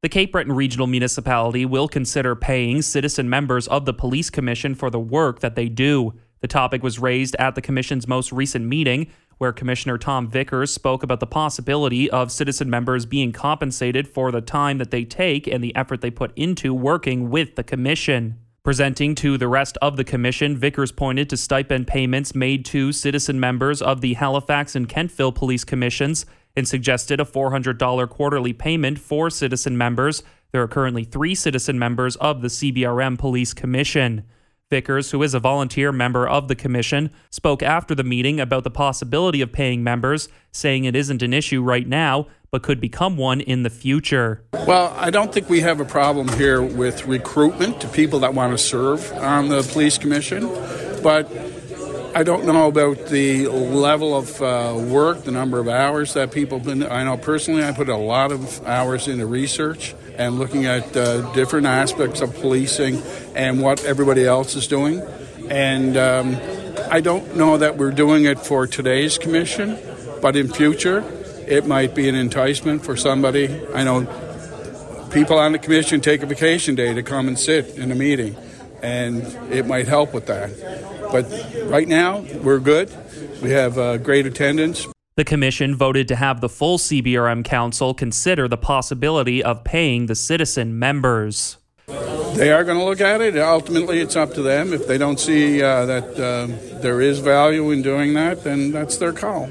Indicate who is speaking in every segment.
Speaker 1: The Cape Breton Regional Municipality will consider paying citizen members of the Police Commission for the work that they do. The topic was raised at the Commission's most recent meeting, where Commissioner Tom Vickers spoke about the possibility of citizen members being compensated for the time that they take and the effort they put into working with the Commission. Presenting to the rest of the Commission, Vickers pointed to stipend payments made to citizen members of the Halifax and Kentville Police Commissions and suggested a $400 quarterly payment for citizen members. There are currently 3 citizen members of the CBRM Police Commission. Vickers, who is a volunteer member of the commission, spoke after the meeting about the possibility of paying members, saying it isn't an issue right now, but could become one in the future.
Speaker 2: Well, I don't think we have a problem here with recruitment to people that want to serve on the police commission, but I don't know about the level of work, the number of hours that people have been. I know personally I put a lot of hours into research and looking at different aspects of policing and what everybody else is doing. And I don't know that we're doing it for today's commission, but in future it might be an enticement for somebody. I know people on the commission take a vacation day to come and sit in a meeting, and it might help with that. But right now, we're good. We have great attendance.
Speaker 1: The Commission voted to have the full CBRM Council consider the possibility of paying the citizen members.
Speaker 2: They are going to look at it. Ultimately, it's up to them. If they don't see that there is value in doing that, then that's their call.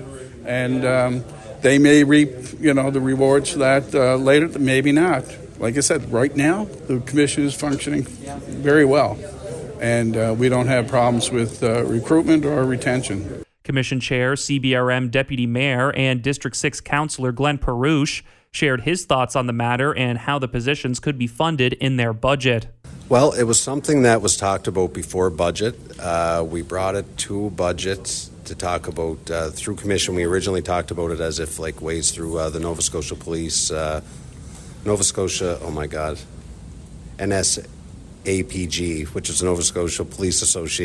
Speaker 2: And they may reap, the rewards for that later, maybe not. Like I said, right now, the Commission is functioning very well. And we don't have problems with recruitment or retention.
Speaker 1: Commission Chair, CBRM Deputy Mayor, and District 6 Councillor Glenn Perouche shared his thoughts on the matter and how the positions could be funded in their budget.
Speaker 3: Well, it was something that was talked about before budget. We brought it to budget to talk about through commission. We originally talked about it as if ways through the Nova Scotia Police, NSAPG, which is the Nova Scotia Police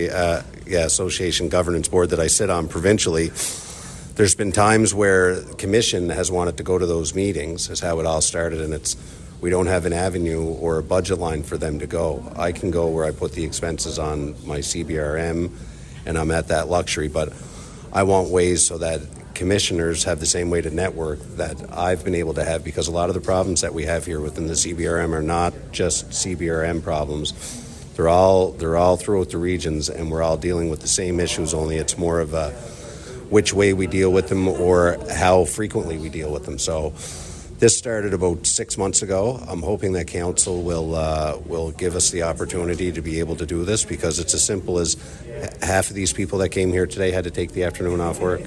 Speaker 3: Association Governance Board that I sit on provincially. There's been times where the commission has wanted to go to those meetings, is how it all started, and we don't have an avenue or a budget line for them to go. I can go where I put the expenses on my CBRM, and I'm at that luxury, but I want ways so that commissioners have the same way to network that I've been able to have, because a lot of the problems that we have here within the CBRM are not just CBRM problems. They're all throughout the regions, and we're all dealing with the same issues, only it's more of a which way we deal with them or how frequently we deal with them. So this started about 6 months ago. I'm hoping that council will give us the opportunity to be able to do this, because it's as simple as half of these people that came here today had to take the afternoon off work.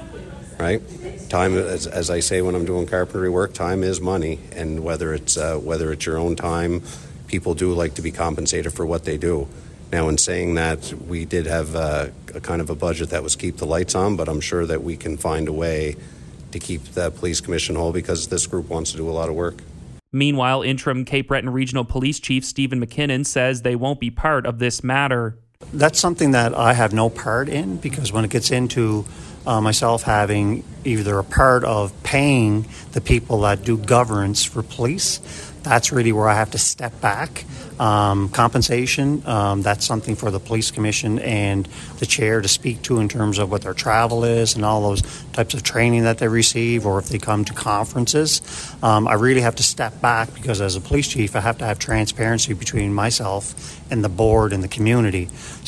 Speaker 3: Right? Time, as I say when I'm doing carpentry work, time is money, and whether it's your own time, people do like to be compensated for what they do. Now, in saying that, we did have a kind of a budget that was keep the lights on, but I'm sure that we can find a way to keep the police commission whole, because this group wants to do a lot of work.
Speaker 1: Meanwhile, interim Cape Breton Regional Police Chief Stephen McKinnon says they won't be part of this matter.
Speaker 4: That's something that I have no part in, because when it gets into myself having either a part of paying the people that do governance for police, that's really where I have to step back. Compensation, that's something for the police commission and the chair to speak to in terms of what their travel is and all those types of training that they receive, or if they come to conferences. I really have to step back, because as a police chief, I have to have transparency between myself and the board and the community.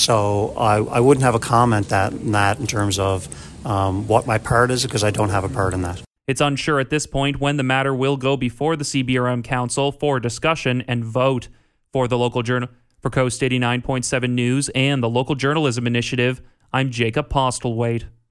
Speaker 4: So I wouldn't have a comment in that in terms of what my part is, because I don't have a part in that.
Speaker 1: It's unsure at this point when the matter will go before the CBRM Council for discussion and vote. For the local journal, for Coast 89.7 News and the Local Journalism Initiative, I'm Jacob Postlethwaite.